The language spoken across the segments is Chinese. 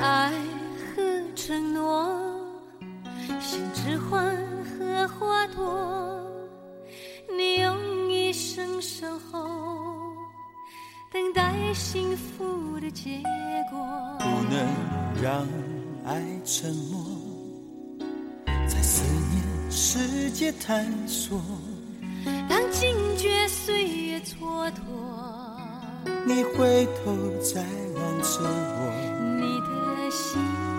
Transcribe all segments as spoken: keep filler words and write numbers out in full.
爱和承诺，像指环和花朵，你用一生守候，等待幸福的结果。 不能让爱沉默，在思念世界探索。 当惊觉岁月蹉跎， 你回头再望着我， 你的心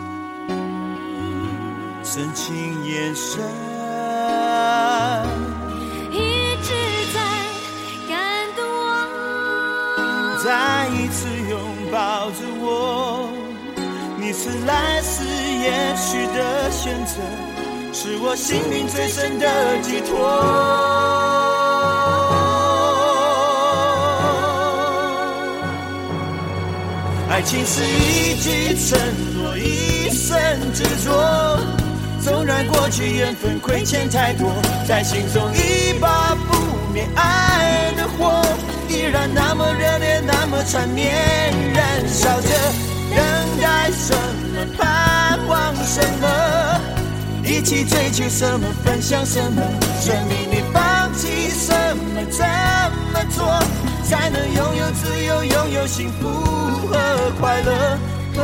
深情眼神一直在感动我， 再一次拥抱着我。你是来世也许的选择，是我心灵最深的寄托。爱情是一句承诺，一生执着，纵然过去缘分亏欠太多，在心中一把不灭爱的火，依然那么热烈，那么缠绵，燃烧着，等待什么，盼望什么，一起追求什么，分享什么，生命里放弃什么，怎么做才能拥有自由，拥有幸福和快乐。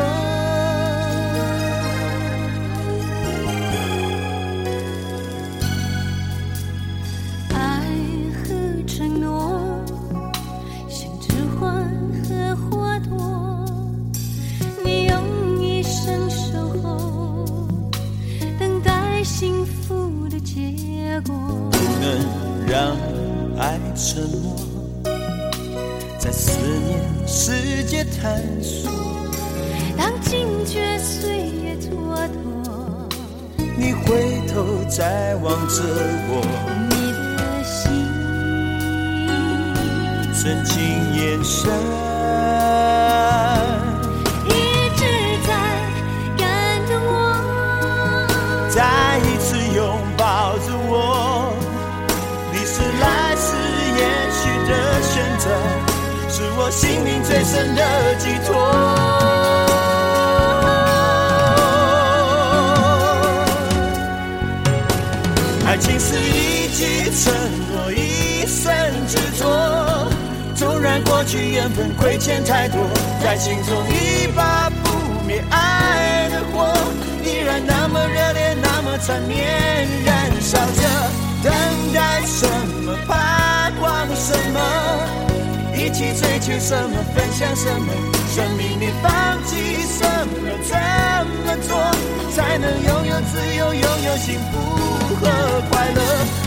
爱和承诺，像指环和花朵，你用一生守候，等待幸福的结果。 不能让爱沉默，在思念世界探索。 当惊觉岁月蹉跎， 你回头再望着我， 你的心深情眼神一直在感动我， 再一次拥抱着我。你是来世也许的选择，是我心灵最深的寄托。爱情是一句承诺，一生执着，纵然过去缘分亏欠太多，在心中一把不灭爱的火，依然那么热烈，那么缠绵，燃烧着，等待什么，盼望什么，一起追求什么，分享什么，生命里放弃什么，怎么做才能拥有自由，拥有幸福和快乐。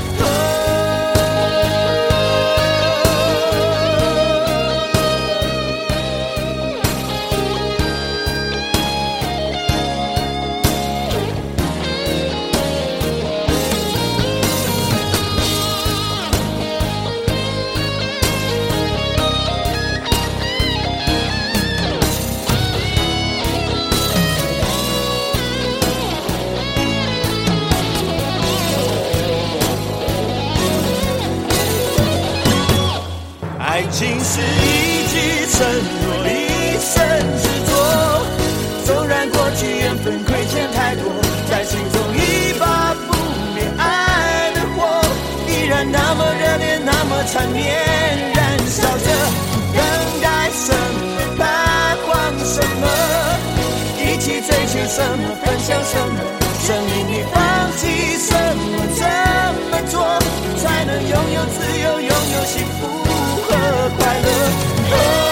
爱情是一句承诺，一生执着，纵然过去缘分亏欠太多，在心中一把不灭爱的火，依然那么热烈，那么缠绵，燃烧着，等待什么，盼望什么，一起追求什么，分享什么，生命里放弃什么，怎么做才能拥有自由，拥有幸福和快乐。